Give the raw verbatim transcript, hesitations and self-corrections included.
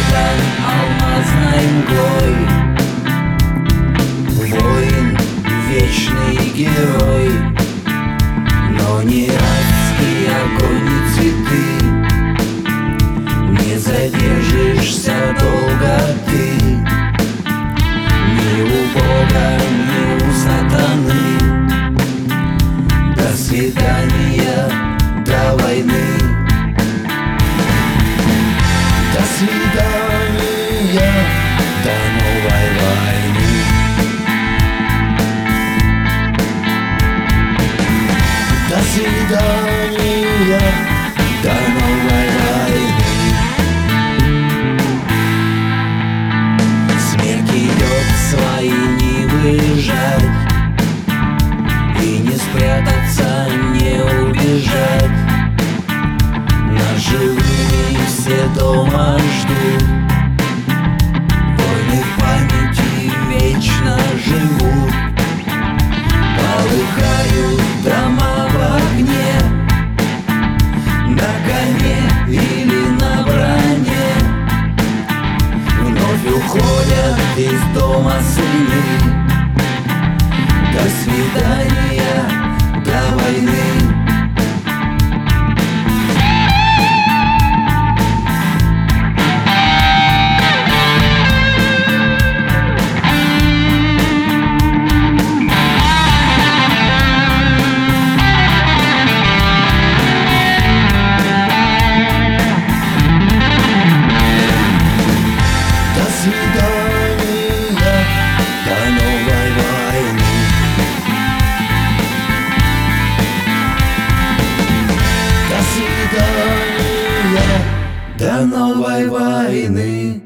окутан алмазной мглой. Воин, вечный герой, но не адский огонь и цветы. Не задержишься долго ты ни у Бога, ни у сатаны. До свидания, до войны. До свидания, до новой войны. До свидания, до новой войны. Смерть идет свои не выезжать, и не спрятаться, не убежать. Нас живыми все дома ждут, войны в памяти вечно живут. Полыхают дома в огне, на коне или на броне. Вновь уходят из дома сыны. До свидания, до войны. До свидания, до новой войны. До свидания, до новой войны.